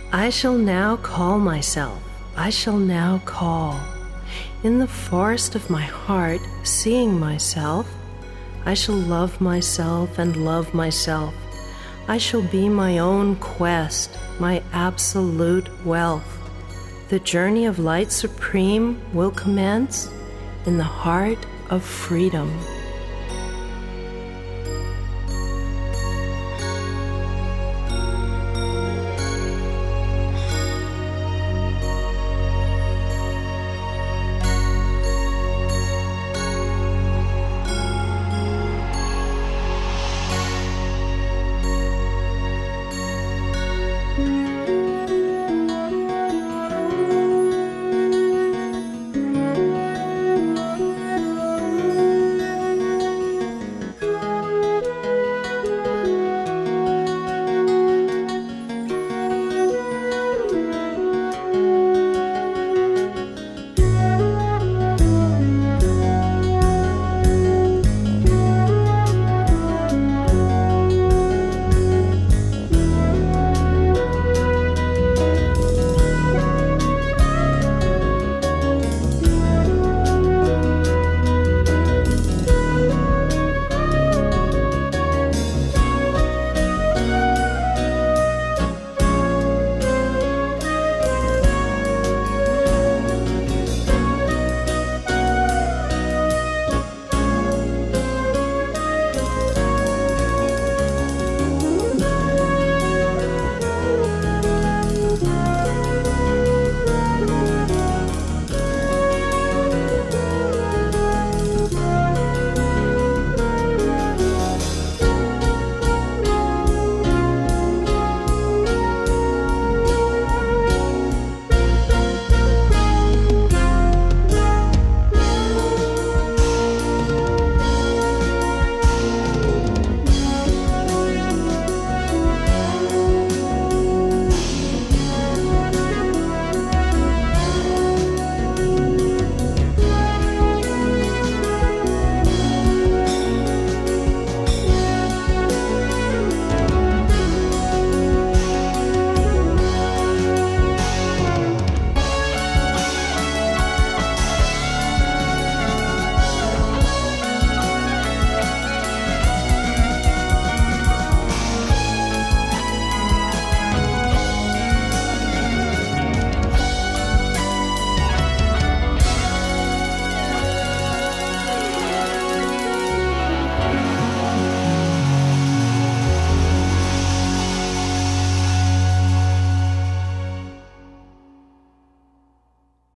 I shall now call myself, I shall now call. In the forest of my heart, seeing myself, I shall love myself and love myself. I shall be my own quest, my absolute wealth. The journey of light supreme will commence in the heart of freedom.